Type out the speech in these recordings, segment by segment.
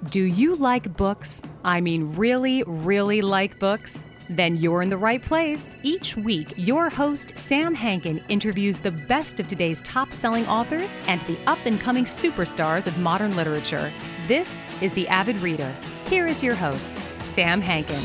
Do you like books? I mean, really, really like books? Then you're in the right place. Each week, your host, Sam Hankin, interviews the best of today's top-selling authors and the up-and-coming superstars of modern literature. This is The Avid Reader. Here is your host, Sam Hankin.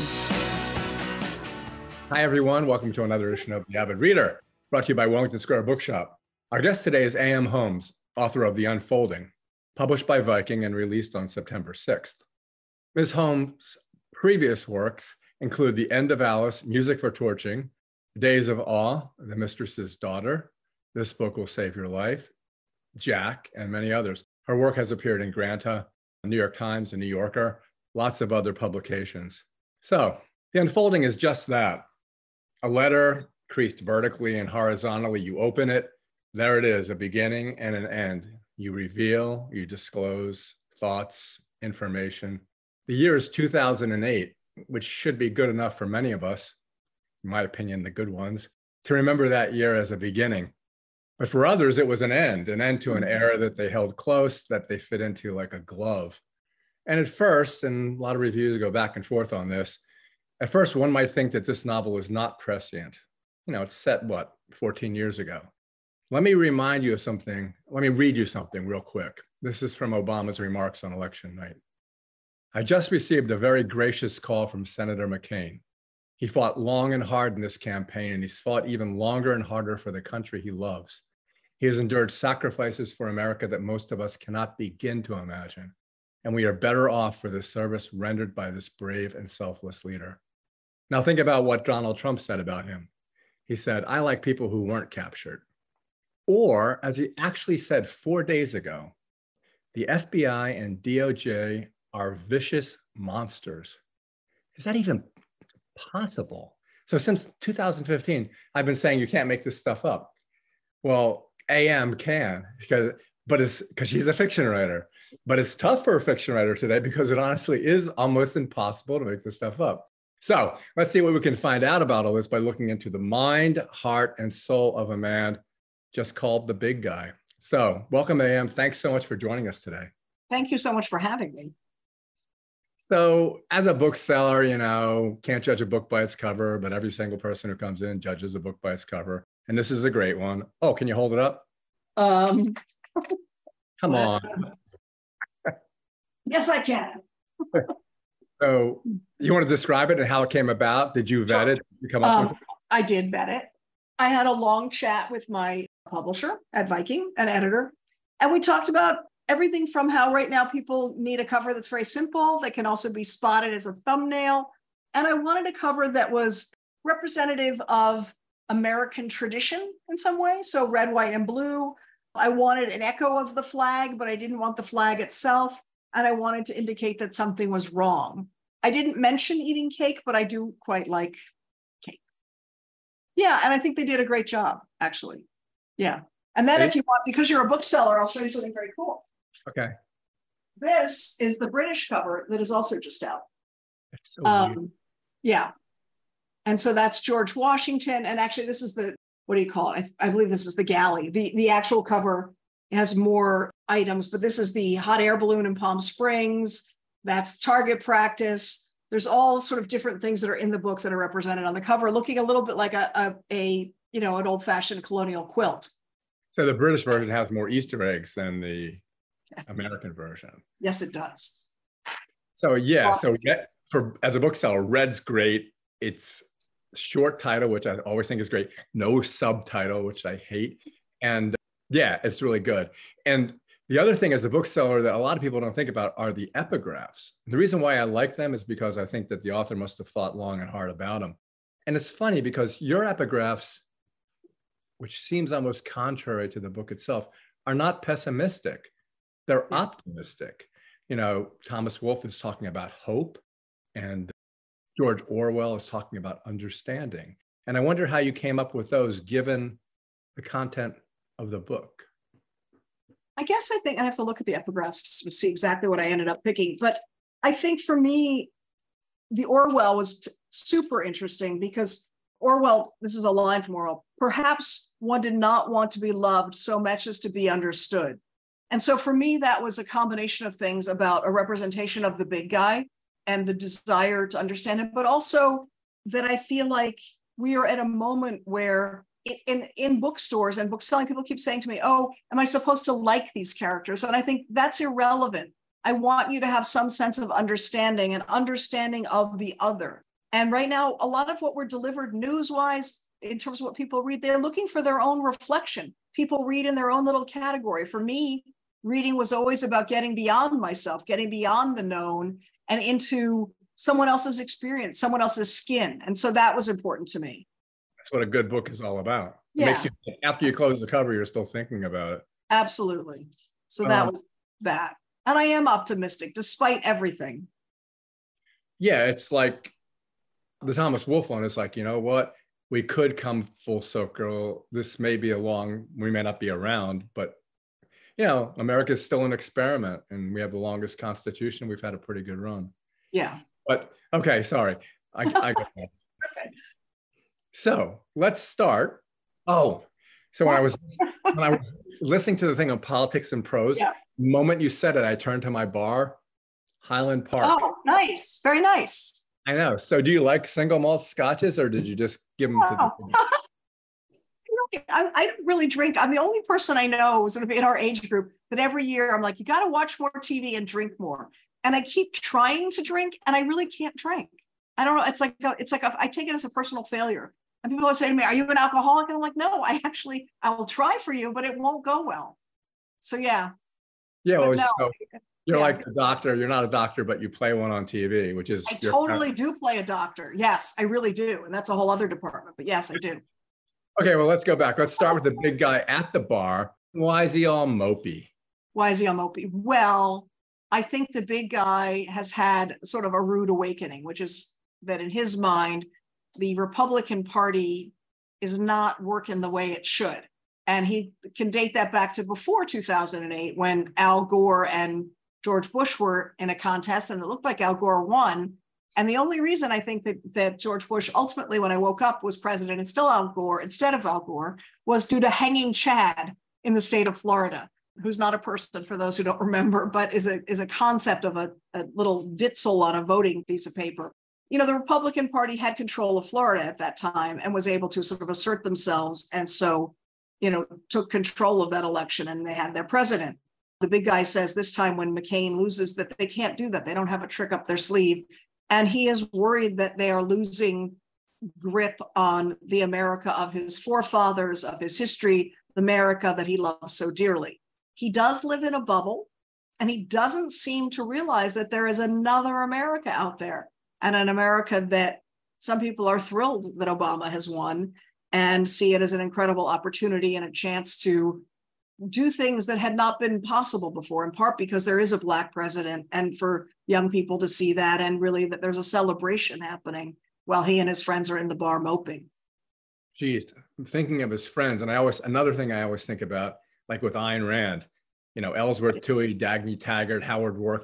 Hi, everyone. Welcome to another edition of The Avid Reader, brought to you by Wellington Square Bookshop. Our guest today is A.M. Homes, author of The Unfolding, published by Viking and released on September 6th. Ms. Homes' previous works include The End of Alice, Music for Torching, Days of Awe, The Mistress's Daughter, This Book Will Save Your Life, Jack, and many others. Her work has appeared in Granta, New York Times, and New Yorker, lots of other publications. So, The Unfolding is just that. A letter creased vertically and horizontally. You open it, there it is, a beginning and an end. You reveal, you disclose thoughts, information. The year is 2008, which should be good enough for many of us, in my opinion, the good ones, to remember that year as a beginning. But for others, it was an end to an era that they held close, that they fit into like a glove. And at first, and a lot of reviews go back and forth on this, at first one might think that this novel is not prescient. You know, it's set, 14 years ago. Let me remind you of something. Let me read you something real quick. This is from Obama's remarks on election night. I just received a very gracious call from Senator McCain. He fought long and hard in this campaign, and he's fought even longer and harder for the country he loves. He has endured sacrifices for America that most of us cannot begin to imagine, and we are better off for the service rendered by this brave and selfless leader. Now think about what Donald Trump said about him. He said, I like people who weren't captured. Or, as he actually said 4 days ago, the FBI and DOJ are vicious monsters. Is that even possible? So since 2015, I've been saying you can't make this stuff up. Well, AM can, because she's a fiction writer. But it's tough for a fiction writer today because it honestly is almost impossible to make this stuff up. So let's see what we can find out about all this by looking into the mind, heart, and soul of a man just called the big guy. So welcome, AM. Thanks so much for joining us today. Thank you so much for having me. So as a bookseller, can't judge a book by its cover, but every single person who comes in judges a book by its cover. And this is a great one. Oh, can you hold it up? Come on. Yes, I can. So you want to describe it and how it came about? Did you vet it? Did you come up with it? I did vet it. I had a long chat with my publisher at Viking, an editor, and we talked about everything from how right now people need a cover that's very simple, that can also be spotted as a thumbnail. And I wanted a cover that was representative of American tradition in some way. So red, white, and blue. I wanted an echo of the flag, but I didn't want the flag itself. And I wanted to indicate that something was wrong. I didn't mention eating cake, but I do quite like cake. Yeah, and I think they did a great job, actually. Yeah. And then if you want, because you're a bookseller, I'll show you something very cool. Okay. This is the British cover that is also just out. That's so weird. Yeah. And so that's George Washington. And actually, this is what do you call it? I believe this is the galley. The actual cover has more items, but this is the hot air balloon in Palm Springs. That's target practice. There's all sort of different things that are in the book that are represented on the cover, looking a little bit like an old-fashioned colonial quilt. So the British version has more Easter eggs than the American version. Yes, it does. So yeah, as a bookseller, red's great. It's short title, which I always think is great. No subtitle, which I hate. And yeah, it's really good. And the other thing as a bookseller that a lot of people don't think about are the epigraphs. The reason why I like them is because I think that the author must have thought long and hard about them. And it's funny because your epigraphs, which seems almost contrary to the book itself, are not pessimistic. They're optimistic. Thomas Wolfe is talking about hope, and George Orwell is talking about understanding. And I wonder how you came up with those given the content of the book. I guess I think I have to look at the epigraphs to see exactly what I ended up picking. But I think for me, the Orwell was super interesting because Orwell, this is a line from Orwell, perhaps one did not want to be loved so much as to be understood. And so for me, that was a combination of things about a representation of the big guy and the desire to understand him, but also that I feel like we are at a moment where in bookstores and book selling, people keep saying to me, oh, am I supposed to like these characters? And I think that's irrelevant. I want you to have some sense of understanding and understanding of the other. And right now, a lot of what we're delivered news-wise, in terms of what people read, they're looking for their own reflection. People read in their own little category. For me, reading was always about getting beyond myself, getting beyond the known and into someone else's experience, someone else's skin. And so that was important to me. That's what a good book is all about. It Yeah. makes you, after you close the cover, you're still thinking about it. Absolutely. So that was that. And I am optimistic despite everything. Yeah, it's like the Thomas Wolfe one is like, you know what? We could come full circle. This may be we may not be around, but you know, America is still an experiment and we have the longest constitution. We've had a pretty good run. Yeah. But okay, sorry. I got that. Okay. So let's start. Oh, so when I was listening to the thing on politics and prose, Yeah. the moment you said it, I turned to my bar, Highland Park. Oh, nice. Very nice. I know. So do you like single malt scotches or did you just give them to the I don't really drink. I'm the only person I know sort of in our age group that every year I'm like, you got to watch more TV and drink more. And I keep trying to drink and I really can't drink. I don't know. It's like I take it as a personal failure. And people will say to me, are you an alcoholic? And I'm like, no, I will try for you, but it won't go well. So yeah. Yeah. Well, no, so you're yeah. like a doctor. You're not a doctor, but you play one on TV, which is I totally do play a doctor. Yes, I really do. And that's a whole other department, but yes, I do. Okay, well, let's go back. Let's start with the big guy at the bar. Why is he all mopey? Why is he all mopey? Well, I think the big guy has had sort of a rude awakening, which is that in his mind, the Republican Party is not working the way it should. And he can date that back to before 2008 when Al Gore and George Bush were in a contest and it looked like Al Gore won. And the only reason I think that George Bush ultimately, when I woke up, was president and still Al Gore instead of Al Gore, was due to hanging Chad in the state of Florida, who's not a person for those who don't remember, but is a concept of a little ditzel on a voting piece of paper. You know, the Republican Party had control of Florida at that time and was able to sort of assert themselves. And so, you know, took control of that election and they had their president. The big guy says this time when McCain loses that they can't do that. They don't have a trick up their sleeve. And he is worried that they are losing grip on the America of his forefathers, of his history, the America that he loves so dearly. He does live in a bubble, and he doesn't seem to realize that there is another America out there, and an America that some people are thrilled that Obama has won and see it as an incredible opportunity and a chance to do things that had not been possible before, in part because there is a Black president, and for young people to see that, and really that there's a celebration happening while he and his friends are in the bar moping. Geez, I'm thinking of his friends. And another thing I always think about, like with Ayn Rand, you know, Ellsworth Toohey, Dagny Taggart, Howard Roark,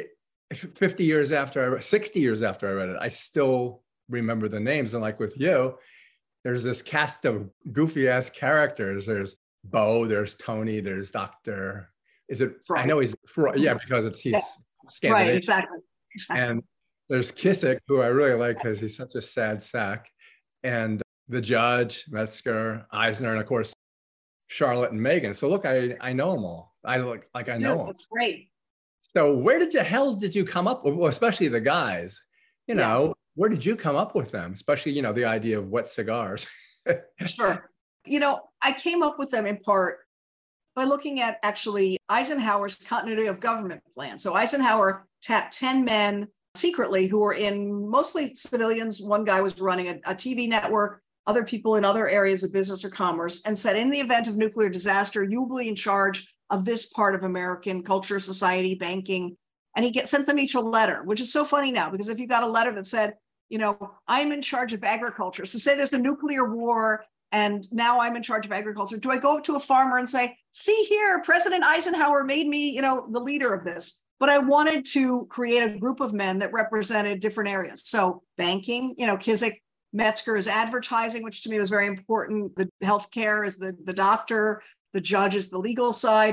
60 years after I read it, I still remember the names. And like with you, there's this cast of goofy ass characters. There's Bo, there's Tony, there's Dr. Is it? Freud. I know he's Freud, yeah, because he's Scandinavian. Right, exactly. And there's Kissick, who I really like because he's such a sad sack. And the judge, Metzger, Eisner, and of course, Charlotte and Megan. So look, I know them all. I know them. That's great. So where the hell did you come up with, well, especially the guys, you know, where did you come up with them? Especially, you know, the idea of wet cigars. Sure. You know, I came up with them in part by looking at actually Eisenhower's continuity of government plan. So Eisenhower tapped 10 men secretly who were in mostly civilians. One guy was running a TV network, other people in other areas of business or commerce, and said, in the event of nuclear disaster, you will be in charge of this part of American culture, society, banking. And he sent them each a letter, which is so funny now, because if you got a letter that said, you know, I'm in charge of agriculture. So say there's a nuclear war and now I'm in charge of agriculture. Do I go up to a farmer and say, see here, President Eisenhower made me, you know, the leader of this? But I wanted to create a group of men that represented different areas. So banking, you know, Kissick, Metzger is advertising, which to me was very important. The healthcare is the doctor, the judge is the legal side.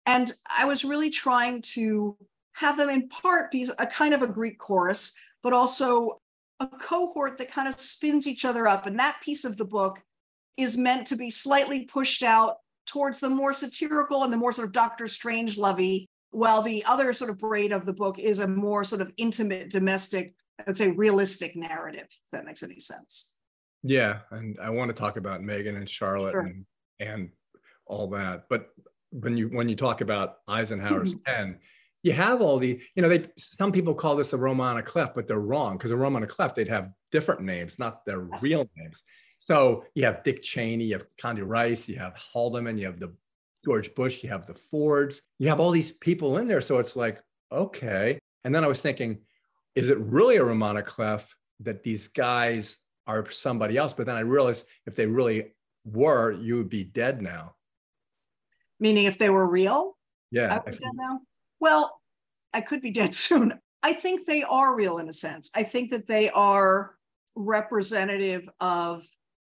And I was really trying to have them in part be a kind of a Greek chorus, but also a cohort that kind of spins each other up. And that piece of the book is meant to be slightly pushed out towards the more satirical and the more sort of Dr. Strangelove, while the other sort of braid of the book is a more sort of intimate, domestic, I would say realistic narrative, if that makes any sense. Yeah. And I want to talk about Meghan and Charlotte Sure. and all that. But when you talk about Eisenhower's 10, you have all the, some people call this a Roman clef, but they're wrong, because a Roman clef, they'd have different names, not their real names. So you have Dick Cheney, you have Condi Rice, you have Haldeman, you have the George Bush, you have the Fords, you have all these people in there. So it's like, okay. And then I was thinking, is it really a Roman clef that these guys are somebody else? But then I realized if they really were, you would be dead now. Meaning if they were real? Yeah. I would be dead now? Well, I could be dead soon. I think they are real in a sense. I think that they are representative of,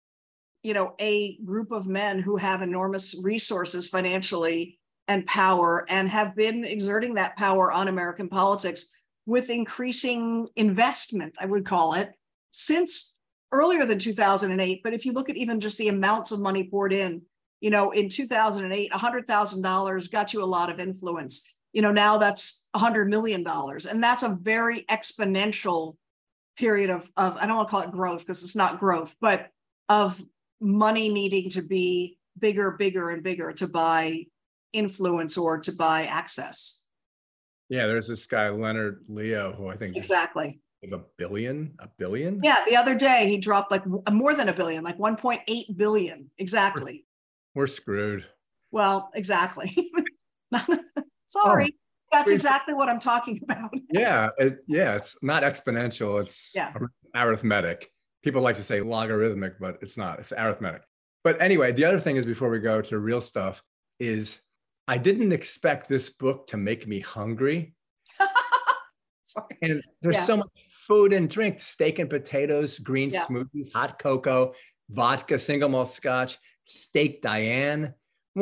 a group of men who have enormous resources financially and power, and have been exerting that power on American politics with increasing investment, I would call it, since earlier than 2008. But if you look at even just the amounts of money poured in 2008, $100,000 got you a lot of influence. Now that's $100 million. And that's a very exponential period of I don't want to call it growth, because it's not growth, but of money needing to be bigger, bigger, and bigger to buy influence or to buy access. Yeah, there's this guy, Leonard Leo, who I think exactly is a billion. Yeah, the other day he dropped like more than $1 billion, like 1.8 billion. Exactly. We're screwed. Well, exactly. Sorry. That's exactly what I'm talking about. Yeah, it's not exponential. It's arithmetic. People like to say logarithmic, but it's not. It's arithmetic. But anyway, the other thing is, before we go to real stuff, is I didn't expect this book to make me hungry. Sorry. And there's so much food and drink: steak and potatoes, green smoothies, hot cocoa, vodka, single malt scotch, steak Diane.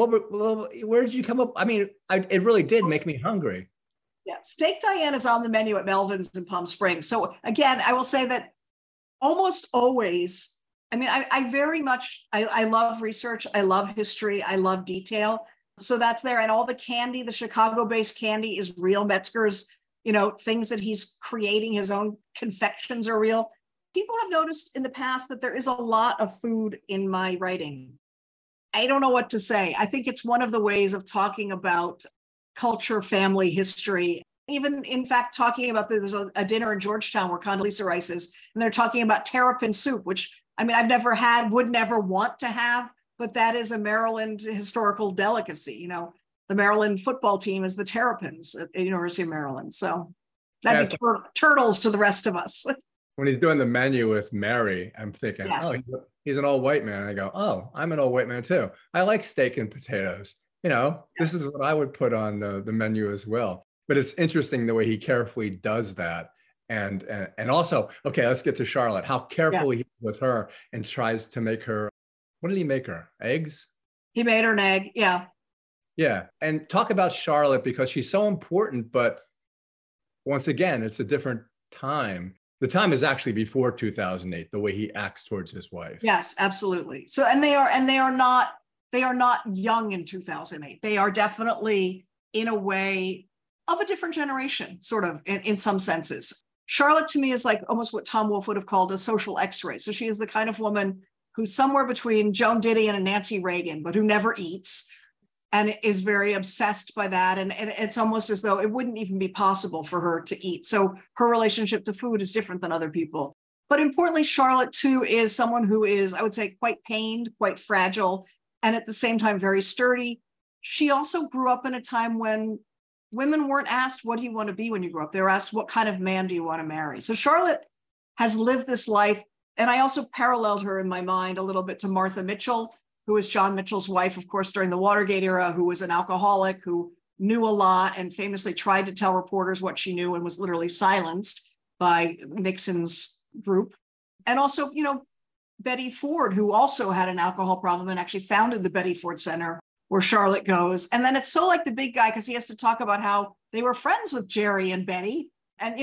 Where did you come up? I mean, it really did make me hungry. Yeah, steak Diane is on the menu at Melvin's in Palm Springs. So again, I will say that almost always, I mean, I very much, I love research. I love history. I love detail. So that's there. And all the candy, the Chicago-based candy is real. Metzger's, things that he's creating, his own confections are real. People have noticed in the past that there is a lot of food in my writing. I don't know what to say. I think it's one of the ways of talking about culture, family, history. Even, in fact, talking about there's a dinner in Georgetown where Condoleezza Rice is, and they're talking about terrapin soup, which, I mean, I've never had, would never want to have, but that is a Maryland historical delicacy. The Maryland football team is the Terrapins at the University of Maryland. So that'd be turtles to the rest of us. When he's doing the menu with Mary, I'm thinking, he's an old white man. And I go, oh, I'm an old white man too. I like steak and potatoes. This is what I would put on the menu as well. But it's interesting the way he carefully does that. And also, okay, let's get to Charlotte, how careful he is with her and tries to make her, what did he make her? Eggs? He made her an egg. Yeah. Yeah. And talk about Charlotte, because she's so important, but once again, it's a different time. The time is actually before 2008, the way he acts towards his wife. Yes, absolutely. So, and they are not young in 2008. They are definitely, in a way, of a different generation, sort of, in some senses. Charlotte, to me, is like almost what Tom Wolfe would have called a social X-ray. So she is the kind of woman who's somewhere between Joan Didion and Nancy Reagan, but who never eats, and is very obsessed by that. And it's almost as though it wouldn't even be possible for her to eat. So her relationship to food is different than other people. But importantly, Charlotte, too, is someone who is, I would say, quite pained, quite fragile, and at the same time, very sturdy. She also grew up in a time when women weren't asked, what do you want to be when you grow up? They were asked, what kind of man do you want to marry? So Charlotte has lived this life. And I also paralleled her in my mind a little bit to Martha Mitchell, who was John Mitchell's wife, of course, during the Watergate era, who was an alcoholic, who knew a lot and famously tried to tell reporters what she knew and was literally silenced by Nixon's group. And also, Betty Ford, who also had an alcohol problem and actually founded the Betty Ford Center, where Charlotte goes. And then it's so like the big guy because he has to talk about how they were friends with Jerry and Betty. And,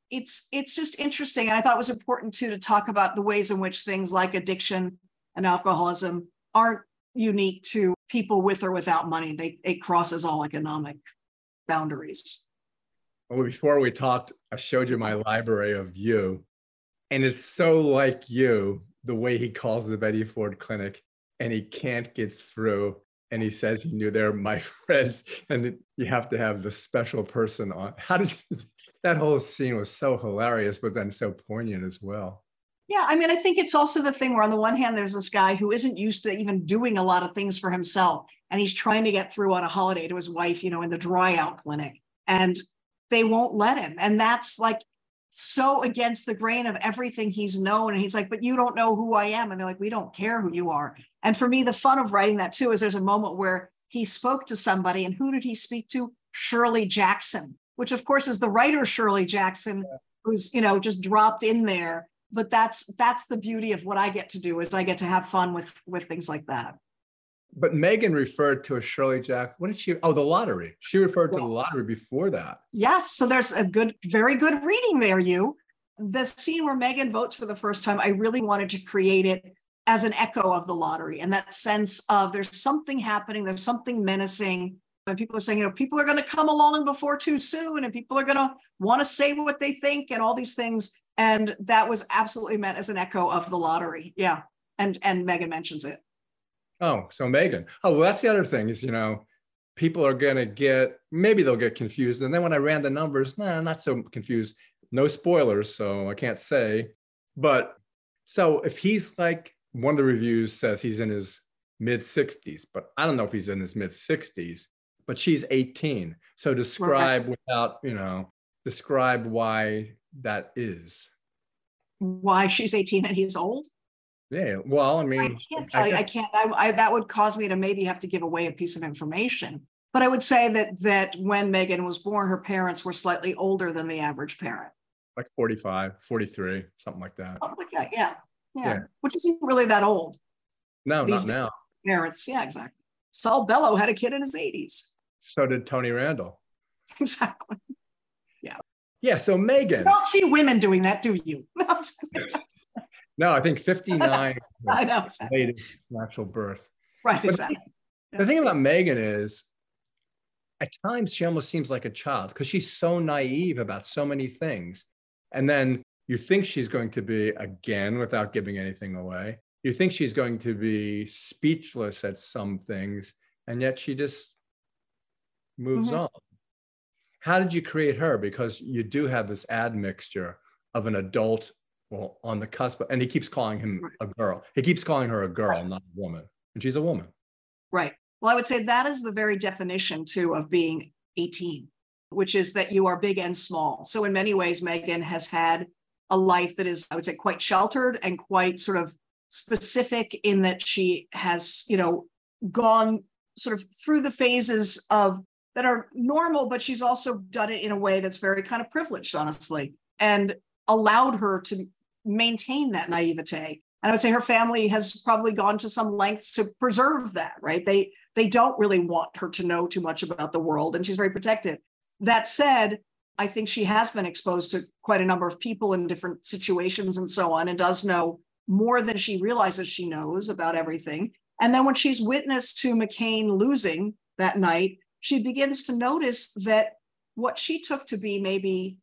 it's just interesting. And I thought it was important too to talk about the ways in which things like addiction and alcoholism aren't unique to people with or without money. It crosses all economic boundaries. Well, before we talked, I showed you my library of you, and it's so like you, the way he calls the Betty Ford Clinic, and he can't get through, and he says he knew they're my friends, and you have to have the special person on. How did you, that whole scene was so hilarious, but then so poignant as well. Yeah, I mean, I think it's also the thing where on the one hand, there's this guy who isn't used to even doing a lot of things for himself, and he's trying to get through on a holiday to his wife, in the dry out clinic, and they won't let him. And that's like so against the grain of everything he's known. And he's like, but you don't know who I am. And they're like, we don't care who you are. And for me, the fun of writing that too, is there's a moment where he spoke to somebody, and who did he speak to? Shirley Jackson, which of course is the writer Shirley Jackson, who's, just dropped in there. But that's the beauty of what I get to do, is I get to have fun with things like that. But Megan referred to a Shirley Jack. What did she? Oh, the lottery. She referred to the lottery before that. Yes. So there's very good reading there, The scene where Megan votes for the first time, I really wanted to create it as an echo of the lottery, and that sense of there's something happening, there's something menacing. And people are saying, people are going to come along before too soon, and people are going to want to say what they think and all these things. And that was absolutely meant as an echo of the lottery. Yeah. And Megan mentions it. Oh, so Megan. Oh, well, that's the other thing is, people are going to maybe they'll get confused. And then when I ran the numbers, not so confused. No spoilers, so I can't say. But so if he's like, one of the reviews says he's in his mid 60s, but I don't know if he's in his mid 60s, but she's 18. So describe describe why that is. Why she's 18 and he's old? Yeah, well, I mean, I can't tell you. I can't. That would cause me to maybe have to give away a piece of information. But I would say that when Megan was born, her parents were slightly older than the average parent. Like 45, 43, something like that. Something like that, yeah. Which isn't really that old. No, not now. Parents, yeah, exactly. Saul Bellow had a kid in his 80s. So did Tony Randall. Exactly. Yeah, so Megan. You don't see women doing that, do you? No, I think 59 is I know. the latest natural birth. Right, But exactly. The thing about Megan is, at times she almost seems like a child because she's so naive about so many things. And then you think she's going to be, again, without giving anything away, you think she's going to be speechless at some things, and yet she just moves on. How did you create her? Because you do have this admixture of an adult, well, on the cusp, and he keeps calling him a girl. He keeps calling her a girl, not a woman. And she's a woman. Right. Well, I would say that is the very definition, too, of being 18, which is that you are big and small. So in many ways, Megan has had a life that is, I would say, quite sheltered and quite sort of specific in that she has, gone sort of through the phases of that are normal, but she's also done it in a way that's very kind of privileged, honestly, and allowed her to maintain that naivete. And I would say her family has probably gone to some lengths to preserve that, right? They don't really want her to know too much about the world, and she's very protective. That said, I think she has been exposed to quite a number of people in different situations and so on, and does know more than she realizes she knows about everything. And then when she's witness to McCain losing that night, she begins to notice that what she took to be maybe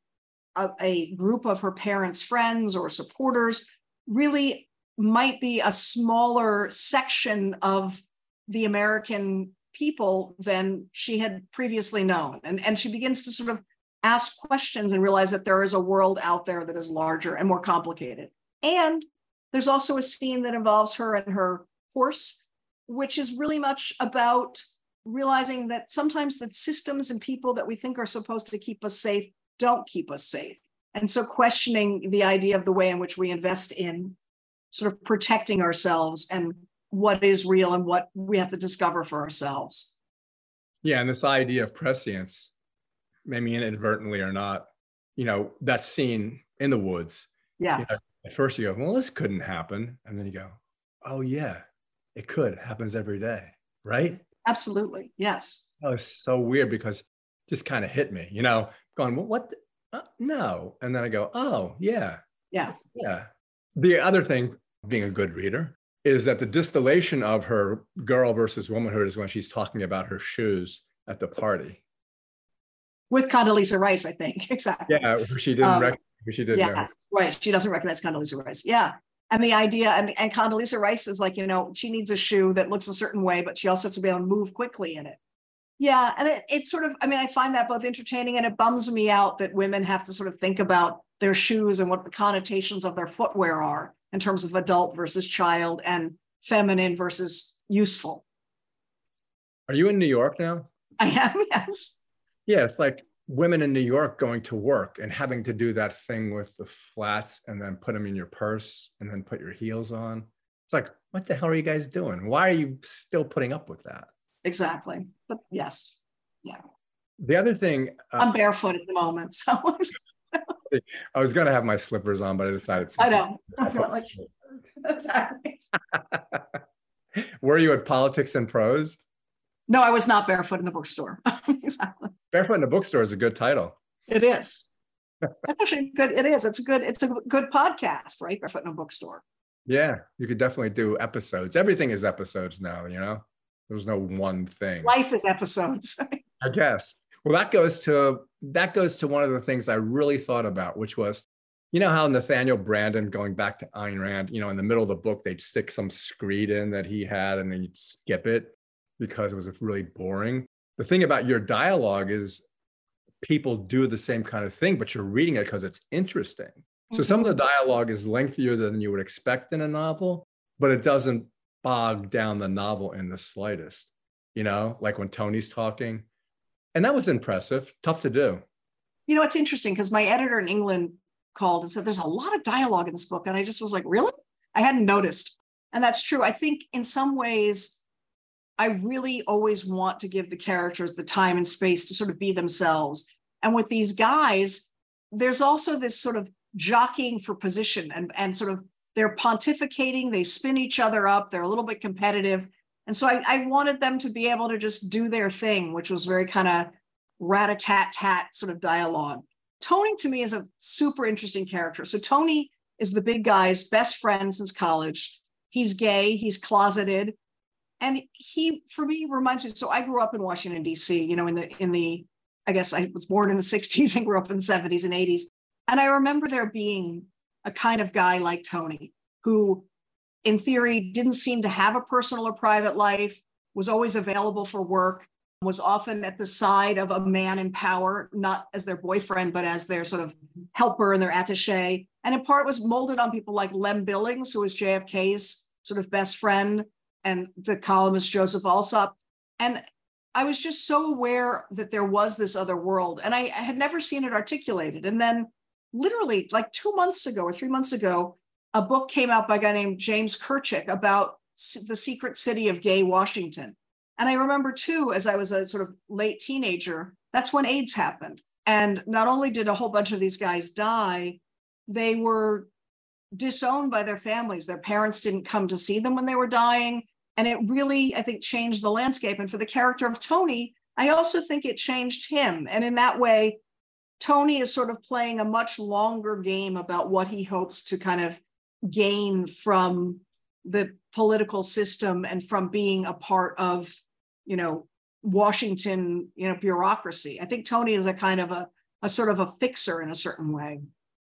a group of her parents' friends or supporters really might be a smaller section of the American people than she had previously known. And she begins to sort of ask questions and realize that there is a world out there that is larger and more complicated. And there's also a scene that involves her and her horse, which is really much about realizing that sometimes the systems and people that we think are supposed to keep us safe don't keep us safe. And so questioning the idea of the way in which we invest in sort of protecting ourselves and what is real and what we have to discover for ourselves. Yeah, and this idea of prescience, maybe inadvertently or not, that scene in the woods. Yeah. At first you go, well, this couldn't happen. And then you go, oh yeah, it could. It happens every day, right? Absolutely. Yes. That was so weird because it just kind of hit me, going, well, what? No. And then I go, oh, yeah. Yeah. Yeah. The other thing, being a good reader, is that the distillation of her girl versus womanhood is when she's talking about her shoes at the party. With Condoleezza Rice, I think. Exactly. Yeah, who she didn't know. Yes, right. She doesn't recognize Condoleezza Rice. Yeah. And the idea, and Condoleezza Rice is like, she needs a shoe that looks a certain way, but she also has to be able to move quickly in it. Yeah. And it's sort of, I find that both entertaining, and it bums me out that women have to sort of think about their shoes and what the connotations of their footwear are in terms of adult versus child and feminine versus useful. Are you in New York now? I am, yes. Yeah, it's like women in New York going to work and having to do that thing with the flats and then put them in your purse and then put your heels on. It's like, what the hell are you guys doing? Why are you still putting up with that? Exactly. But yes. Yeah. The other thing. I'm barefoot at the moment. So I was going to have my slippers on, but I decided to. I know. Exactly. Were you at Politics and Prose? No, I was not barefoot in the bookstore. Exactly. Barefoot in the Bookstore is a good title. It is. That's actually good. It is. It's a good podcast, right? Barefoot in a Bookstore. Yeah, you could definitely do episodes. Everything is episodes now, There's no one thing. Life is episodes. I guess. Well, that goes to one of the things I really thought about, which was, how Nathaniel Branden, going back to Ayn Rand, in the middle of the book, they'd stick some screed in that he had and then you'd skip it because it was really boring. The thing about your dialogue is people do the same kind of thing, but you're reading it because it's interesting. Mm-hmm. So some of the dialogue is lengthier than you would expect in a novel, but it doesn't bog down the novel in the slightest, like when Tony's talking. And that was impressive, tough to do. It's interesting because my editor in England called and said, there's a lot of dialogue in this book. And I just was like, really? I hadn't noticed. And that's true. I think in some ways, I really always want to give the characters the time and space to sort of be themselves. And with these guys, there's also this sort of jockeying for position and sort of they're pontificating, they spin each other up, they're a little bit competitive. And so I wanted them to be able to just do their thing, which was very kind of rat-a-tat-tat sort of dialogue. Tony, to me, is a super interesting character. So Tony is the big guy's best friend since college. He's gay, he's closeted. And he, for me, reminds me, so I grew up in Washington, D.C., I guess I was born in the 60s and grew up in the 70s and 80s. And I remember there being a kind of guy like Tony, who in theory didn't seem to have a personal or private life, was always available for work, was often at the side of a man in power, not as their boyfriend, but as their sort of helper and their attaché. And in part was molded on people like Lem Billings, who was JFK's sort of best friend, and the columnist Joseph Alsop. And I was just so aware that there was this other world, and I had never seen it articulated. And then literally like 2 months ago or 3 months ago, a book came out by a guy named James Kirchick about the secret city of gay Washington. And I remember too, as I was a sort of late teenager, that's when AIDS happened. And not only did a whole bunch of these guys die, they were disowned by their families. Their parents didn't come to see them when they were dying. And it really, I think, changed the landscape. And for the character of Tony, I also think it changed him. And in that way, Tony is sort of playing a much longer game about what he hopes to kind of gain from the political system and from being a part of, Washington, bureaucracy. I think Tony is a kind of a sort of a fixer in a certain way.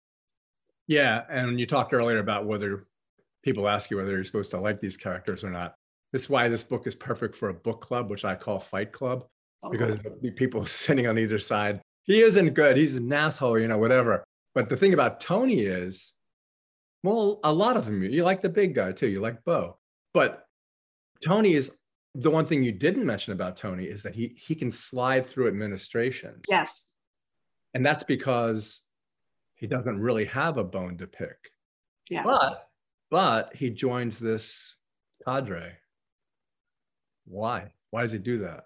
Yeah. And you talked earlier about whether people ask you whether you're supposed to like these characters or not. This is why this book is perfect for a book club, which I call Fight Club, because people sitting on either side. He isn't good. He's an asshole, whatever. But the thing about Tony is, well, a lot of them, you like the big guy too. You like Bo. But Tony is, the one thing you didn't mention about Tony is that he can slide through administrations. Yes. And that's because he doesn't really have a bone to pick. Yeah. But he joins this cadre. Why? Why does he do that?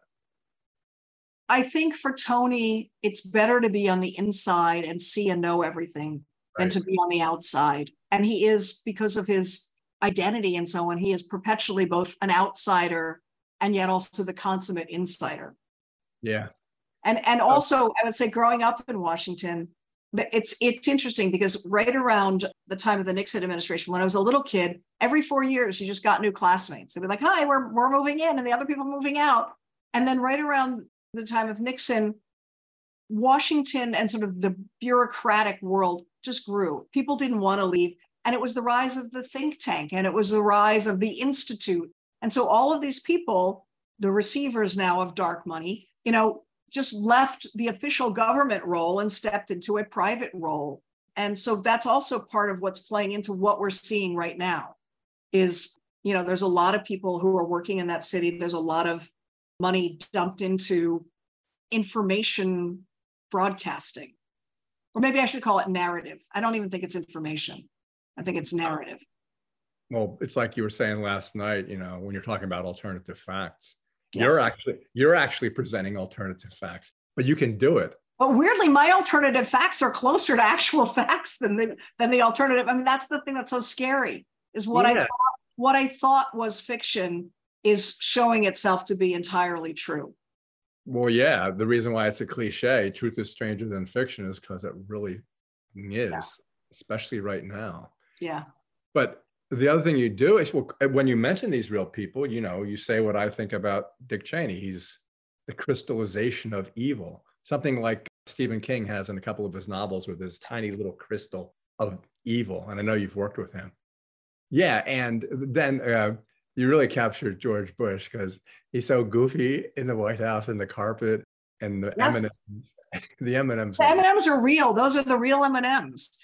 I think for Tony, it's better to be on the inside and see and know everything than to be on the outside. And he is, because of his identity and so on, he is perpetually both an outsider and yet also the consummate insider. Yeah. And also, I would say growing up in Washington, it's interesting because right around the time of the Nixon administration, when I was a little kid, every 4 years, you just got new classmates. They'd be like, hi, we're moving in, and the other people moving out. And then right around the time of Nixon, Washington and sort of the bureaucratic world just grew. People didn't want to leave. And it was the rise of the think tank, and it was the rise of the institute. And so all of these people, the receivers now of dark money, just left the official government role and stepped into a private role. And so that's also part of what's playing into what we're seeing right now is, there's a lot of people who are working in that city. There's a lot of money dumped into information broadcasting, or maybe I should call it narrative. I don't even think it's information. I think it's narrative. Well, it's like you were saying last night, when you're talking about alternative facts, Yes. you're actually presenting alternative facts, but you can do it. But weirdly, my alternative facts are closer to actual facts than the alternative. I mean, that's the thing that's so scary is what I thought was fiction is showing itself to be entirely true. Well, yeah, the reason why it's a cliche, truth is stranger than fiction, is because it really is, especially right now. Yeah. But the other thing you do is, when you mention these real people, you say what I think about Dick Cheney. He's the crystallization of evil, something like Stephen King has in a couple of his novels with this tiny little crystal of evil. And I know you've worked with him. Yeah. And then you really captured George Bush because he's so goofy in the White House and the carpet and the M&Ms. The M&Ms. The M&Ms are real. Those are the real M&Ms.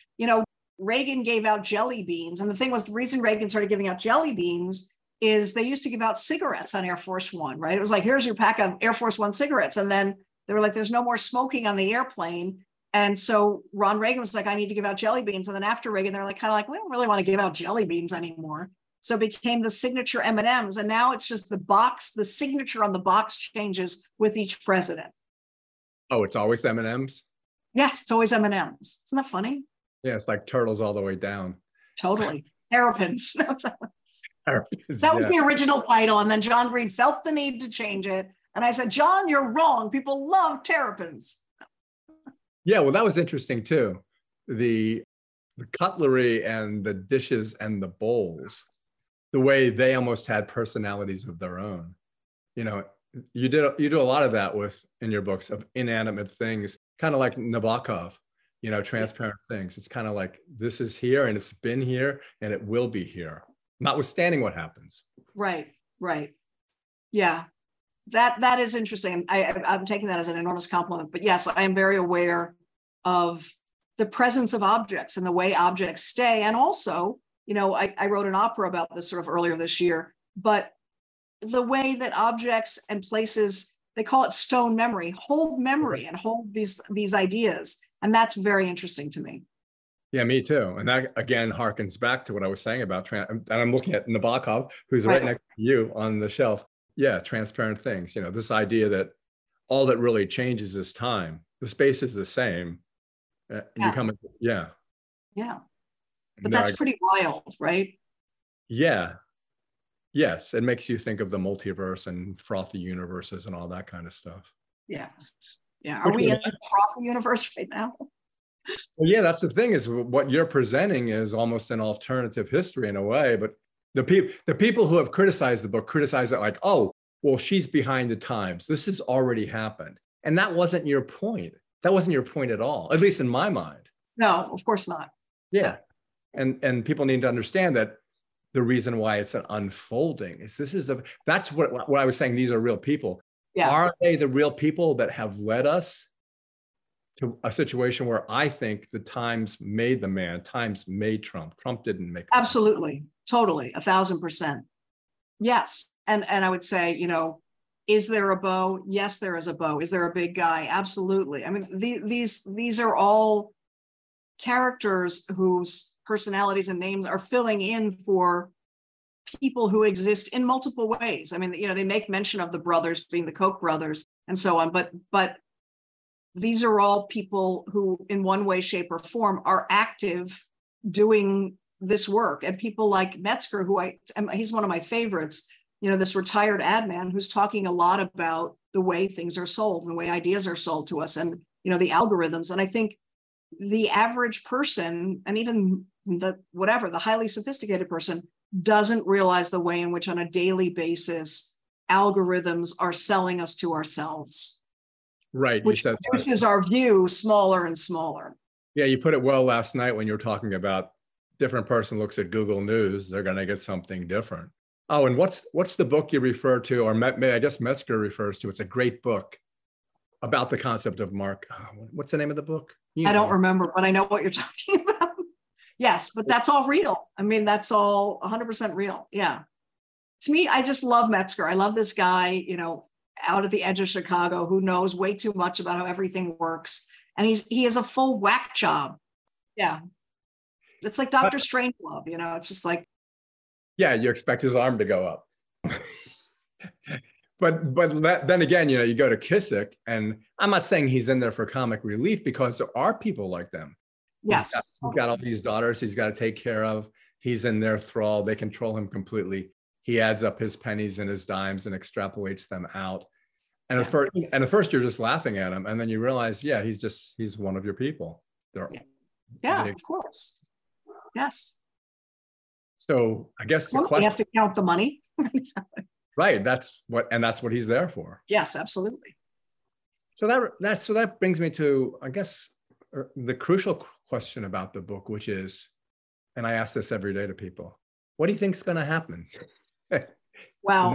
Reagan gave out jelly beans. And the thing was, the reason Reagan started giving out jelly beans is they used to give out cigarettes on Air Force One, right? It was like, here's your pack of Air Force One cigarettes. And then they were like, there's no more smoking on the airplane. And so Ron Reagan was like, I need to give out jelly beans. And then after Reagan, they're like, kind of like, we don't really want to give out jelly beans anymore. So it became the signature M&Ms. And now it's just the signature on the box changes with each president. Oh, it's always M&Ms? Yes, it's always M&Ms. Isn't that funny? Yeah, it's like turtles all the way down. Totally. Terrapins. Terrapins, That was the original title. And then John Green felt the need to change it. And I said, John, you're wrong. People love terrapins. Yeah, well, that was interesting too. The cutlery and the dishes and the bowls, the way they almost had personalities of their own. You do a lot of that in your books of inanimate things, kind of like Nabokov. Transparent things. It's kind of like, this is here and it's been here and it will be here, notwithstanding what happens. Right. Yeah, that is interesting. I'm taking that as an enormous compliment. But yes, I am very aware of the presence of objects and the way objects stay. And also, I wrote an opera about this sort of earlier this year, but the way that objects and places, they call it stone memory, hold memory and hold these ideas. And that's very interesting to me. Yeah, me too. And that again harkens back to what I was saying about, and I'm looking at Nabokov, who's right next to you on the shelf. Yeah, transparent things. This idea that all that really changes is time. The space is the same. Yeah. But that's pretty wild, right? Yeah. Yes, it makes you think of the multiverse and frothy universes and all that kind of stuff. Yeah. Are we in the frothy universe right now? Well, yeah, that's the thing, is what you're presenting is almost an alternative history in a way. But the people who have criticized the book criticize it like, oh, well, she's behind the times. This has already happened. And that wasn't your point. That wasn't your point at all, at least in my mind. No, of course not. Yeah. And people need to understand that the reason why it's an unfolding is that's what I was saying. These are real people. Yeah. Are they the real people that have led us to a situation where I think the times made the man, times made Trump. Trump didn't make the Absolutely. Man. Totally. 1,000%. Yes. And I would say, is there a bow? Yes, there is a bow. Is there a big guy? Absolutely. I mean, these are all characters whose personalities and names are filling in for people who exist in multiple ways. I mean, they make mention of the brothers being the Koch brothers and so on, but these are all people who in one way, shape, or form are active doing this work. And people like Metzger, he's one of my favorites, this retired ad man who's talking a lot about the way things are sold, the way ideas are sold to us, and, the algorithms. And I think the average person, and even the highly sophisticated person, doesn't realize the way in which on a daily basis algorithms are selling us to ourselves. Right. Which reduces our view smaller and smaller. Yeah, you put it well last night when you were talking about different person looks at Google News, they're going to get something different. Oh, and what's the book you refer to, or I guess Metzger refers to? It's a great book about the concept of Mark. What's the name of the book? I don't remember, but I know what you're talking about. Yes, but that's all real. I mean, that's all 100% real. Yeah. To me, I just love Metzger. I love this guy, out at the edge of Chicago who knows way too much about how everything works. And he has a full whack job. Yeah. It's like Dr. Strangelove, it's just like. Yeah, you expect his arm to go up. But then again, you go to Kissick, and I'm not saying he's in there for comic relief, because there are people like them. Yes. He's got all these daughters he's got to take care of. He's in their thrall. They control him completely. He adds up his pennies and his dimes and extrapolates them out. And at first you're just laughing at him. And then you realize, yeah, he's one of your people. Yeah, of course. Yes. So I guess somebody has to count the money. Right. That's what he's there for. Yes, absolutely. So that brings me to, I guess, the crucial question about the book, which is, and I ask this every day to people, what do you think is going to happen? Wow.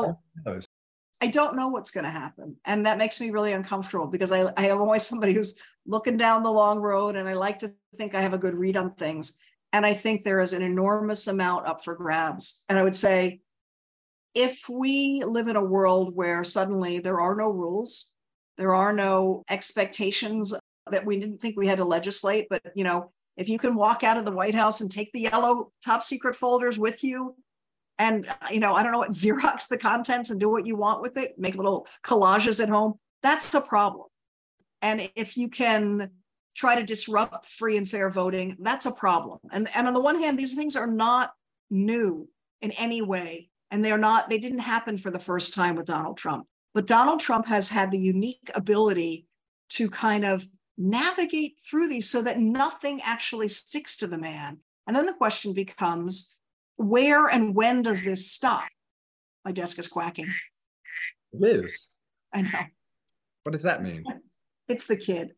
I don't know what's going to happen. And that makes me really uncomfortable, because I am always somebody who's looking down the long road, and I like to think I have a good read on things. And I think there is an enormous amount up for grabs. And I would say, if we live in a world where suddenly there are no rules, there are no expectations that we didn't think we had to legislate, but, if you can walk out of the White House and take the yellow top secret folders with you, and, I don't know what, Xerox the contents and do what you want with it, make little collages at home, that's a problem. And if you can try to disrupt free and fair voting, that's a problem. And on the one hand, these things are not new in any way. And they didn't happen for the first time with Donald Trump. But Donald Trump has had the unique ability to kind of navigate through these so that nothing actually sticks to the man. And then the question becomes, where and when does this stop? My desk is quacking. It is. I know. What does that mean? It's the kid.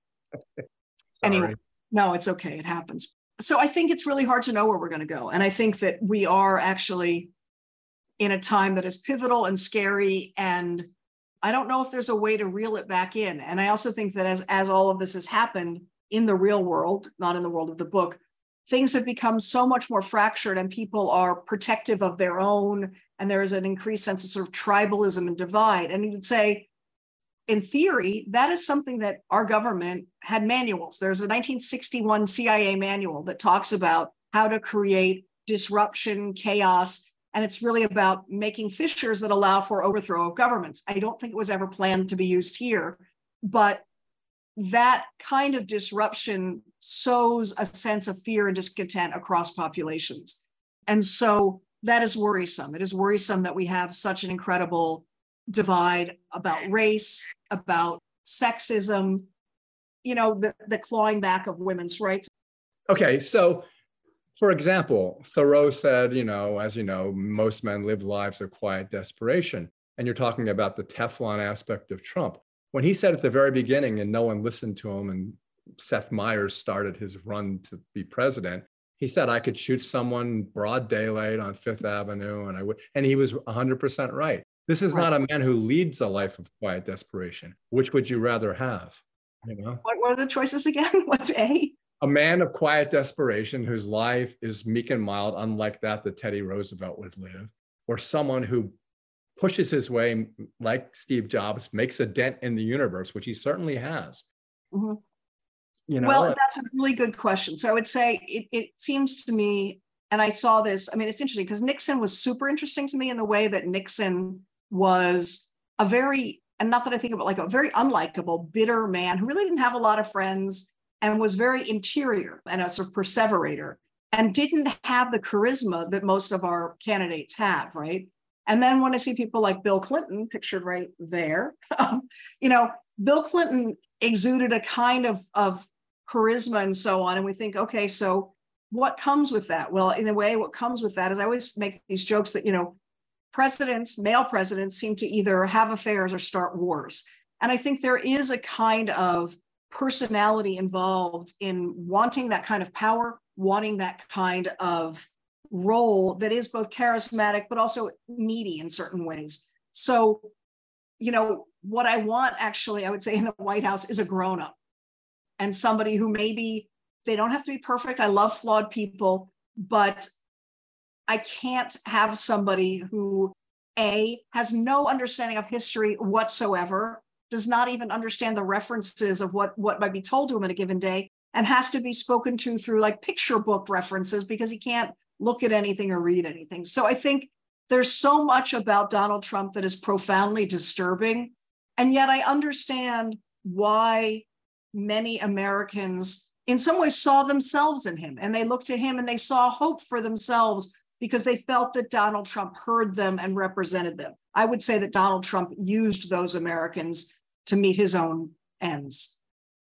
Anyway, no, it's okay. It happens. So I think it's really hard to know where we're going to go. And I think that we are actually in a time that is pivotal and scary. And I don't know if there's a way to reel it back in. And I also think that as all of this has happened in the real world, not in the world of the book, things have become so much more fractured, and people are protective of their own. And there is an increased sense of sort of tribalism and divide. And you would say, in theory, that is something that our government had manuals. There's a 1961 CIA manual that talks about how to create disruption, chaos, and it's really about making fissures that allow for overthrow of governments. I don't think it was ever planned to be used here, but that kind of disruption sows a sense of fear and discontent across populations. And so that is worrisome. It is worrisome that we have such an incredible divide about race, about sexism, the clawing back of women's rights. Okay, so for example, Thoreau said, as you know, most men live lives of quiet desperation. And you're talking about the Teflon aspect of Trump. When he said at the very beginning, and no one listened to him, and Seth Meyers started his run to be president, he said, I could shoot someone broad daylight on Fifth Avenue, and he was 100% right. This is not a man who leads a life of quiet desperation. Which would you rather have? What were the choices again? What's A? A man of quiet desperation whose life is meek and mild, unlike that Teddy Roosevelt would live, or someone who pushes his way, like Steve Jobs, makes a dent in the universe, which he certainly has. Mm-hmm. Well, that's a really good question. So I would say it seems to me, and I saw this, it's interesting because Nixon was super interesting to me in the way that Nixon was a very, and not that I think of it like a very unlikable, bitter man who really didn't have a lot of friends and was very interior and a sort of perseverator and didn't have the charisma that most of our candidates have, right? And then when I see people like Bill Clinton, pictured right there, you know, Bill Clinton exuded a kind of charisma and so on. And we think, okay, so what comes with that? Well, in a way, what comes with that is I always make these jokes that, you know, presidents, male presidents, seem to either have affairs or start wars. And I think there is a kind of personality involved in wanting that kind of power, wanting that kind of role that is both charismatic, but also needy in certain ways. So, you know, what I want actually, I would say in the White House is a grown-up and somebody who maybe they don't have to be perfect. I love flawed people, but I can't have somebody who has no understanding of history whatsoever, does not even understand the references of what might be told to him in a given day, and has to be spoken to through like picture book references because he can't look at anything or read anything. So I think there's so much about Donald Trump that is profoundly disturbing. And yet I understand why many Americans in some ways saw themselves in him, and they looked to him and they saw hope for themselves because they felt that Donald Trump heard them and represented them. I would say that Donald Trump used those Americans to meet his own ends.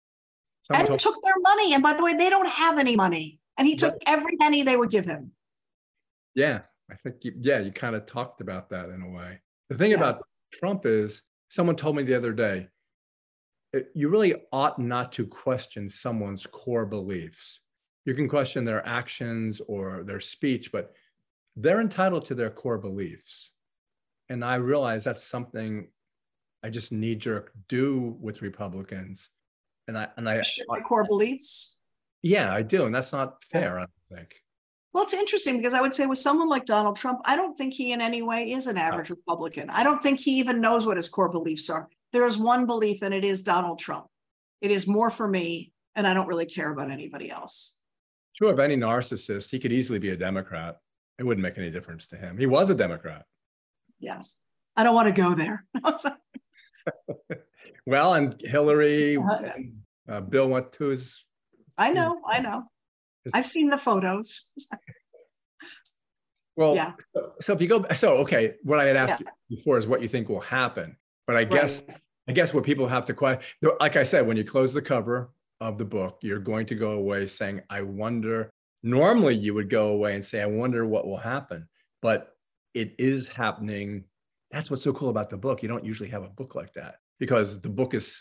And took their money. And by the way, they don't have any money. And he took every penny they would give him. Yeah, I think, you kind of talked about that in a way. The thing about Trump is, someone told me the other day, you really ought not to question someone's core beliefs. You can question their actions or their speech, but they're entitled to their core beliefs. And I realize that's something I just knee-jerk do with Republicans. And I my core beliefs. Yeah, I do. And that's not fair, I don't think. Well, it's interesting because I would say with someone like Donald Trump, I don't think he in any way is an average Republican. I don't think he even knows what his core beliefs are. There is one belief, and it is Donald Trump. It is more for me, and I don't really care about anybody else. Sure, if any narcissist, he could easily be a Democrat. It wouldn't make any difference to him. He was a Democrat. Yes. I don't want to go there. Well, and Hillary, and, Bill went to his... I know. I've seen the photos. Well, yeah. So if you go, okay, what I had asked you before is what you think will happen. But I guess what people have to question, like I said, when you close the cover of the book, you're going to go away saying, I wonder, normally you would go away and say, I wonder what will happen. But it is happening. That's what's so cool about the book. You don't usually have a book like that because the book is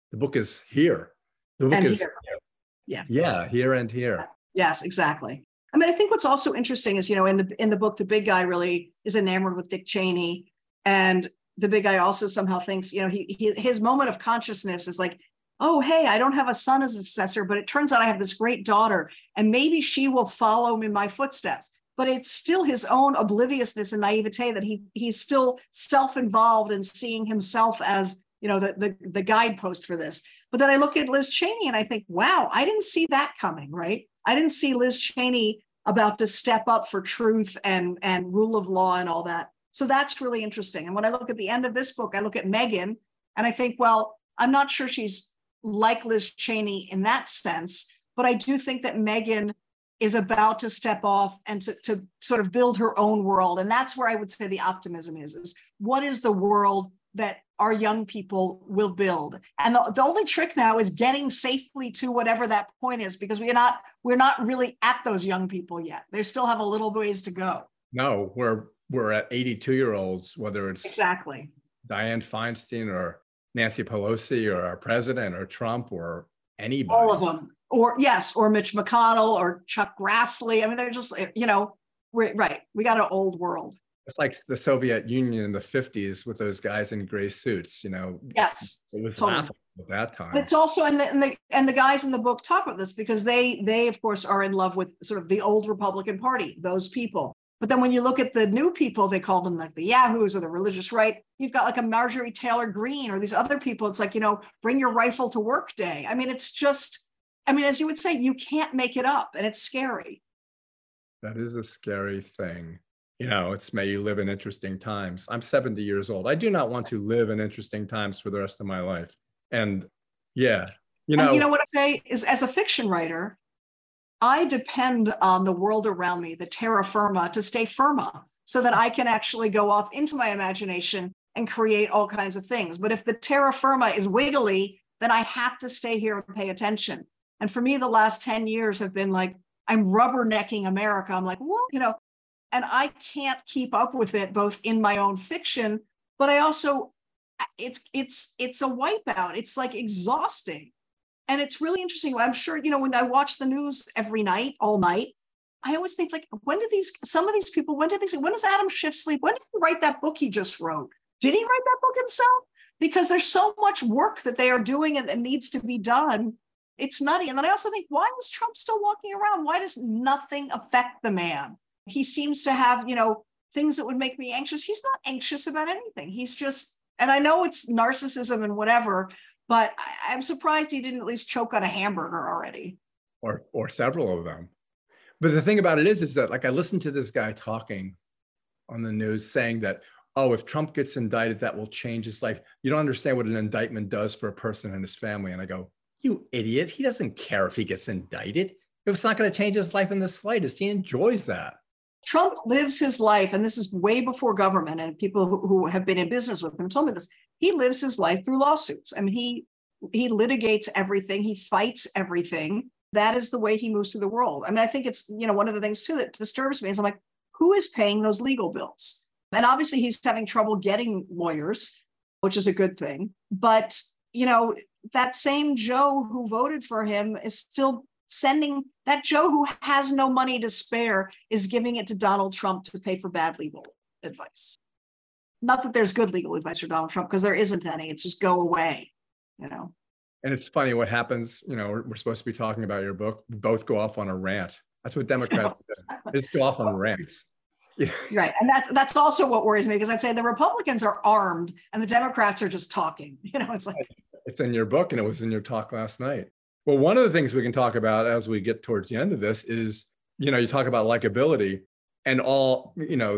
here. The book is here. Yeah, here and here. Yes, exactly. I mean, I think what's also interesting is, you know, in the book, the big guy really is enamored with Dick Cheney, and the big guy also somehow thinks, you know, his moment of consciousness is like, oh, hey, I don't have a son as a successor, but it turns out I have this great daughter, and maybe she will follow in my footsteps. But it's still his own obliviousness and naivete that he's still self-involved in seeing himself as, you know, the guidepost for this. But then I look at Liz Cheney and I think, wow, I didn't see that coming, right? I didn't see Liz Cheney about to step up for truth and rule of law and all that. So that's really interesting. And when I look at the end of this book, I look at Meghan and I think, well, I'm not sure she's like Liz Cheney in that sense, but I do think that Meghan is about to step off and to sort of build her own world. And that's where I would say the optimism is what is the world that our young people will build? And the only trick now is getting safely to whatever that point is, because we're not really at those young people yet. They still have a little ways to go. No, we're at 82-year-olds, whether it's exactly Dianne Feinstein or Nancy Pelosi or our president or Trump or anybody. All of them. Or Mitch McConnell or Chuck Grassley. I mean, they're just, you know, we got an old world. It's like the Soviet Union in the 50s with those guys in gray suits, you know. Yes, it was laughable at that time. But it's also, and the guys in the book talk about this because they of course are in love with sort of the old Republican Party, those people. But then when you look at the new people, they call them like the Yahoos or the religious right. You've got like a Marjorie Taylor Greene or these other people. It's like, you know, bring your rifle to work day. I mean, it's just, I mean, as you would say, you can't make it up, and it's scary. That is a scary thing. You know, it's may you live in interesting times. I'm 70 years old. I do not want to live in interesting times for the rest of my life. And yeah, you know. And you know what I say is, as a fiction writer, I depend on the world around me, the terra firma, to stay firma. so that I can actually go off into my imagination and create all kinds of things. But if the terra firma is wiggly, then I have to stay here and pay attention. And for me, the last 10 years have been like, I'm rubbernecking America. I'm like, what? And I can't keep up with it, both in my own fiction, but I also, it's a wipeout. It's like exhausting. And it's really interesting. I'm sure, when I watch the news every night, all night, I always think like, when does Adam Schiff sleep? When did he write that book he just wrote? Did he write that book himself? Because there's so much work that they are doing and that needs to be done. It's nutty. And then I also think, why is Trump still walking around? Why does nothing affect the man? He seems to have, things that would make me anxious. He's not anxious about anything. He's just, and I know it's narcissism and whatever, but I'm surprised he didn't at least choke on a hamburger already. Or several of them. But the thing about it is that like I listened to this guy talking on the news saying that, oh, if Trump gets indicted, that will change his life. You don't understand what an indictment does for a person and his family. And I go, you idiot. He doesn't care if he gets indicted. It's not going to change his life in the slightest. He enjoys that. Trump lives his life, and this is way before government, and people who have been in business with him told me this. He lives his life through lawsuits. I mean, he litigates everything. He fights everything. That is the way he moves through the world. I mean, I think it's, one of the things too that disturbs me is I'm like, who is paying those legal bills? And obviously he's having trouble getting lawyers, which is a good thing. But, that same Joe who voted for him is still sending, that Joe who has no money to spare is giving it to Donald Trump to pay for bad legal advice. Not that there's good legal advice for Donald Trump, because there isn't any. It's just go away, And it's funny what happens, we're supposed to be talking about your book. We both go off on a rant. That's what Democrats do. They just go off on rants. Yeah. Right. And that's also what worries me, because I'd say the Republicans are armed and the Democrats are just talking. It's like. It's in your book and it was in your talk last night. Well, one of the things we can talk about as we get towards the end of this is, you talk about likability and all,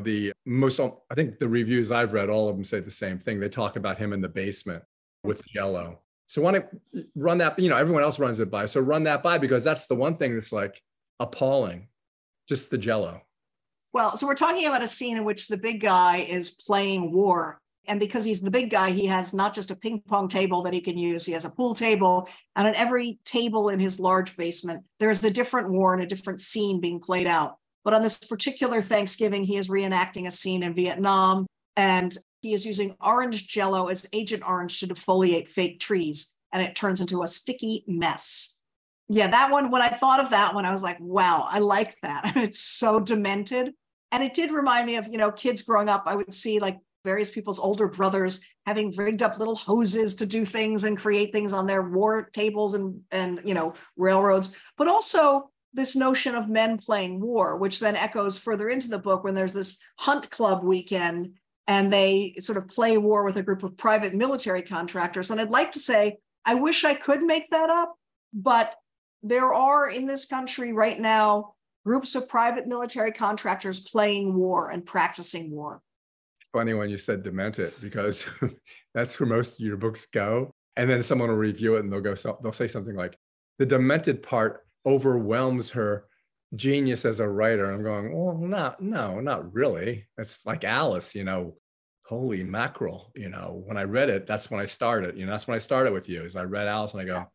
I think the reviews I've read, all of them say the same thing. They talk about him in the basement with Jell-O. So want to run that, everyone else runs it by. So run that by, because that's the one thing that's like appalling, just the Jell-O. Well, so we're talking about a scene in which the big guy is playing war. And because he's the big guy, he has not just a ping pong table that he can use, he has a pool table. And on every table in his large basement, there's a different war and a different scene being played out. But on this particular Thanksgiving, he is reenacting a scene in Vietnam. And he is using orange Jell-O as Agent Orange to defoliate fake trees. And it turns into a sticky mess. Yeah, that one, when I thought of that one, I was like, wow, I like that. It's so demented. And it did remind me of, kids growing up. I would see like various people's older brothers having rigged up little hoses to do things and create things on their war tables and railroads, but also this notion of men playing war, which then echoes further into the book when there's this hunt club weekend and they sort of play war with a group of private military contractors. And I'd like to say, I wish I could make that up, but there are in this country right now groups of private military contractors playing war and practicing war. Funny when you said demented, because that's where most of your books go. And then someone will review it and they'll say something like, the demented part overwhelms her genius as a writer. I'm going, well, no, not really. It's like Alice, holy mackerel. When I read it, that's when I started. That's when I started with you, is I read Alice and I go,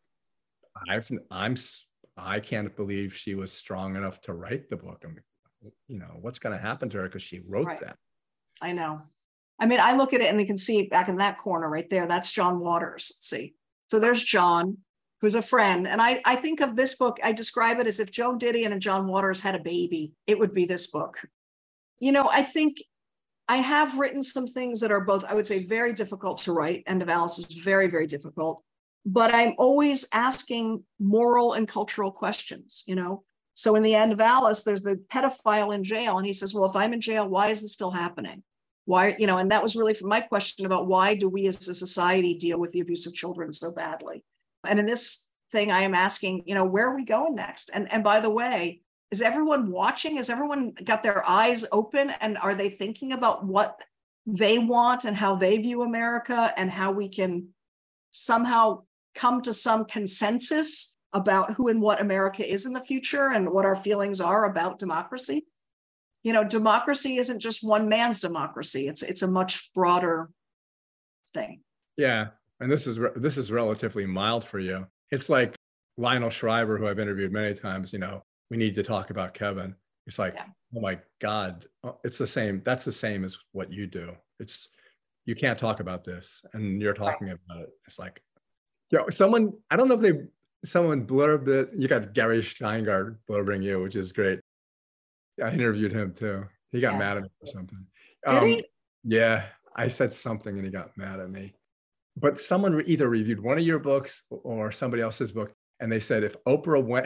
I can't believe she was strong enough to write the book. What's going to happen to her because she wrote that. I know. I mean, I look at it and you can see back in that corner right there, that's John Waters. Let's see. So there's John, who's a friend. And I think of this book, I describe it as if Joan Didion and John Waters had a baby, it would be this book. I think I have written some things that are both, I would say, very difficult to write. End of Alice is very, very difficult. But I'm always asking moral and cultural questions, So in the End of Alice, there's the pedophile in jail. And he says, well, if I'm in jail, why is this still happening? Why, and that was really my question about why do we as a society deal with the abuse of children so badly? And in this thing, I am asking, where are we going next? And by the way, is everyone watching? Has everyone got their eyes open? And are they thinking about what they want and how they view America and how we can somehow come to some consensus about who and what America is in the future and what our feelings are about democracy? democracy isn't just one man's democracy. It's a much broader thing. Yeah. And this is relatively mild for you. It's like Lionel Shriver, who I've interviewed many times, we need to talk about Kevin. It's like, oh my God, it's the same. That's the same as what you do. You can't talk about this and you're talking about it. It's like, someone, I don't know if someone blurbed it. You got Gary Steingart blurbing you, which is great. I interviewed him too. He got mad at me for something. Did he? Yeah, I said something and he got mad at me. But someone either reviewed one of your books or somebody else's book, and they said if Oprah went,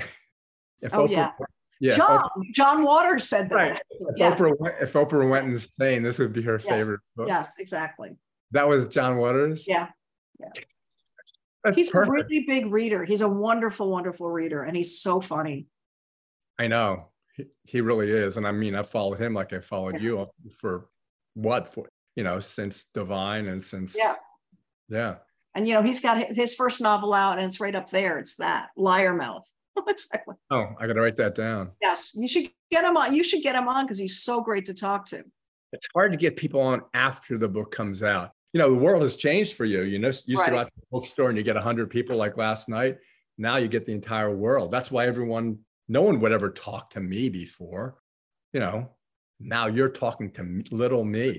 John Waters said that. Right. If Oprah went insane, this would be her favorite book. Yes, exactly. That was John Waters. Yeah. He's perfect. A really big reader. He's a wonderful, wonderful reader, and he's so funny. I know. He really is. And I mean, I followed him like I followed you for since Divine and since. Yeah. And, he's got his first novel out and it's right up there. It's that Liar Mouth. Exactly. Oh, I got to write that down. Yes. You should get him on. You should get him on because he's so great to talk to. It's hard to get people on after the book comes out. The world has changed for you. You used to go out to the bookstore and you get 100 people like last night. Now you get the entire world. That's why no one would ever talk to me before. Now you're talking to little me.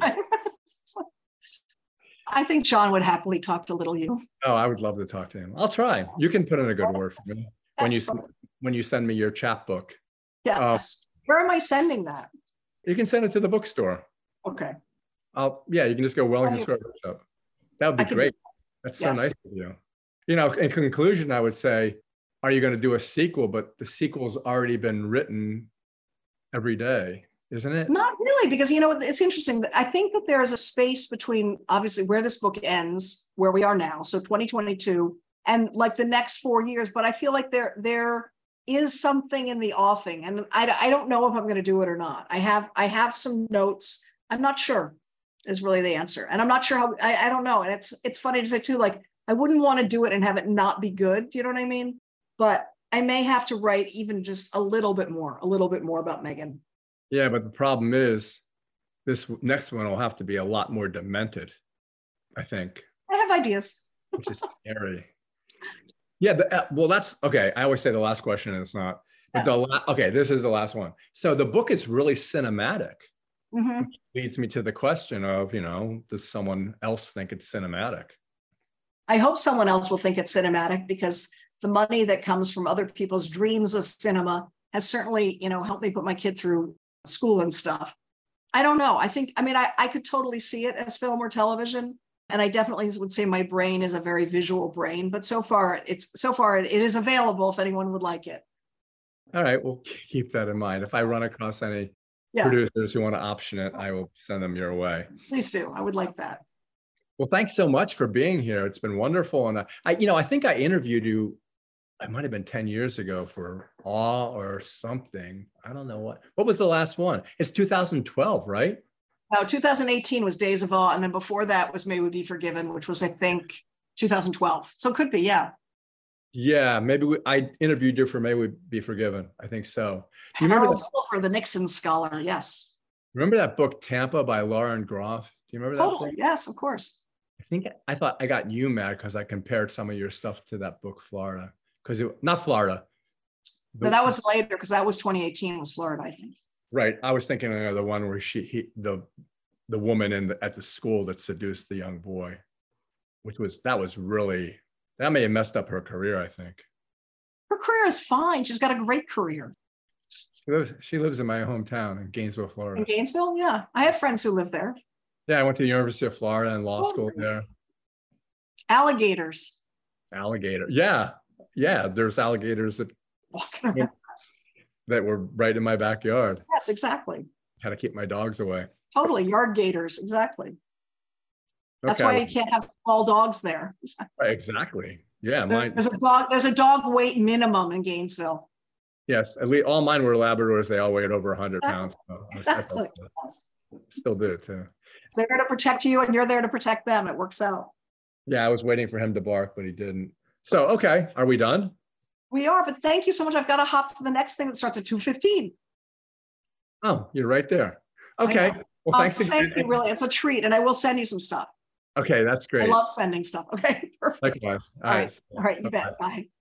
I think John would happily talk to little you. Oh, I would love to talk to him. I'll try. You can put in a good word for me when you send me your chapbook. Yes. Where am I sending that? You can send it to the bookstore. Okay. You can just go Wellington Square Bookshop. That would be great. That's so nice of you. In conclusion, I would say, are you going to do a sequel? But the sequel's already been written every day, isn't it? Not really, because it's interesting. I think that there is a space between obviously where this book ends, where we are now, so 2022, and like the next 4 years. But I feel like there is something in the offing, and I don't know if I'm going to do it or not. I have some notes. I'm not sure is really the answer, and I'm not sure how. I don't know, and it's funny to say too. Like I wouldn't want to do it and have it not be good. Do you know what I mean? But I may have to write even just a little bit more about Megan. Yeah, but the problem is this next one will have to be a lot more demented, I think. I have ideas. Which is scary. Yeah, that's okay. I always say the last question and it's not. But this is the last one. So the book is really cinematic. Mm-hmm. Which leads me to the question of, does someone else think it's cinematic? I hope someone else will think it's cinematic because the money that comes from other people's dreams of cinema has certainly, helped me put my kid through school and stuff. I don't know. I could totally see it as film or television. And I definitely would say my brain is a very visual brain, but so far it is available if anyone would like it. All right. Well, keep that in mind. If I run across any producers who want to option it, I will send them your way. Please do. I would like that. Well, thanks so much for being here. It's been wonderful. And I think I interviewed you, it might've been 10 years ago for Awe or something. I don't know what was the last one? It's 2012, right? No, 2018 was Days of Awe. And then before that was May We Be Forgiven, which was, I think, 2012. So it could be, yeah. Yeah, maybe I interviewed you for May We Be Forgiven. I think so. Do you remember Silver, the Nixon scholar? Yes. Remember that book, Tampa by Lauren Groff? Do you remember that? Totally. Yes, of course. I thought I got you mad because I compared some of your stuff to that book, Florida. Because not Florida. No, that was later because that was 2018 was Florida, I think. Right. I was thinking of the one where the woman at the school that seduced the young boy, that may have messed up her career, I think. Her career is fine. She's got a great career. She lives in my hometown in Gainesville, Florida. In Gainesville? Yeah. I have friends who live there. Yeah, I went to the University of Florida and law school there. Alligators. Alligator. Yeah. Yeah. There's alligators that were right in my backyard. Yes, exactly. Had to keep my dogs away. Totally. Yard gators. Exactly. That's why you can't have small dogs there. Right, exactly. Yeah. There's a dog weight minimum in Gainesville. Yes. At least all mine were Labradors. They all weighed over 100 pounds. So exactly. Still do too. They're there to protect you and you're there to protect them. It works out. Yeah, I was waiting for him to bark, but he didn't. So, okay. Are we done? We are, but thank you so much. I've got to hop to the next thing that starts at 2:15. Oh, you're right there. Okay. Well, thanks again. Thank you, really. It's a treat. And I will send you some stuff. Okay, that's I great. love sending stuff. Okay, perfect. Likewise. All right. You bet. Bye.